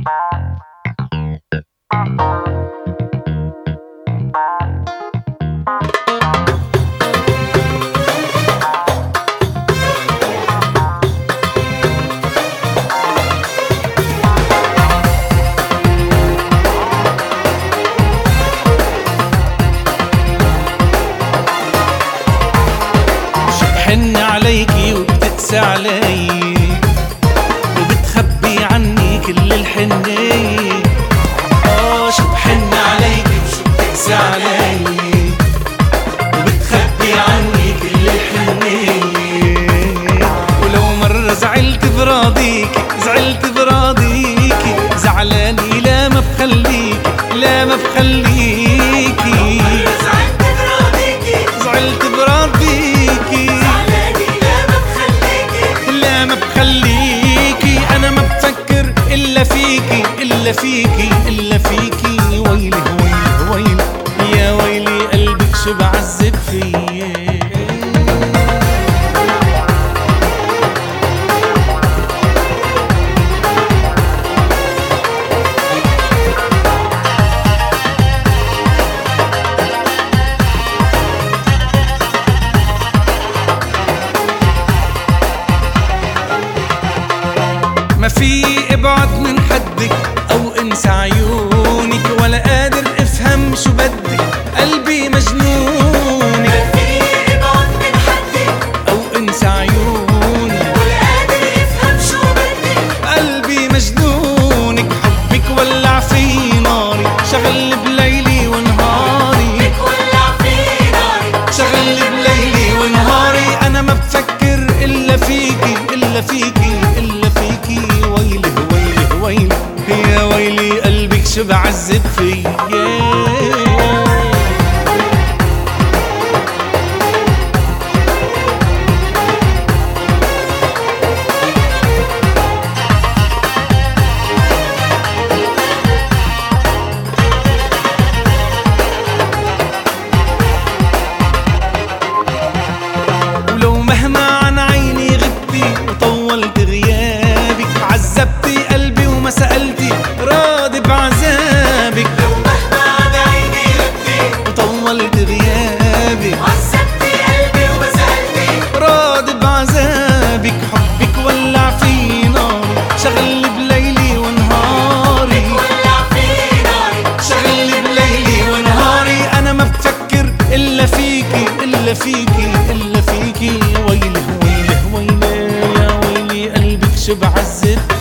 بحن عليكي وبتقسى علي وبتخبي عني كل الحنية. شو بحن عليكي وشو بتقسى علي وبتخبي عني كل الحنية. ولو مرة زعلت براضيكي زعلت براضيكي زعلاني لا ما بخليكي لا ما بخليكي. زعلت براضيكي خليكي أنا ما بفكر إلا فيكي إلا فيكي إلا فيكي. ويلي ويلي ويلي يا ويلي قلبك شو بعذب فيه. ما في ابعد من حدك او انسى عيونك ولا قادر افهم شو بدك قلبي مجنونك. ما في ابعد من حدك او انسى عيونك ولا قادر افهم شو بدك قلبي مجنونك. حبك ولع في ناري شغل بليلي ونهاري. حبك ولع في ناري شغل بليلي ونهاري. انا ما بفكر الا فيكي الا فيكي الا فيكي. ويلي ويلي ويلي يا ويلي قلبك شو بعذب فيا. ولو مهما عن عيني غبتي وطولت غيابك عذبتي قلبي وما سألتي راضي بعذابك. لو مهما عن عيني غبتي وطولت غيابك عذبتي قلبي وما سألتي راضي بعذابك. حبك ولع في ناري شغل بليلي ونهاري. حبك ولع في ناري شغل بليلي ونهاري. أنا ما بفكر إلا فيكي إلا فيكي إلا فيكي. ويلي ويلي ويلي يا ويلي قلبك شو بعذب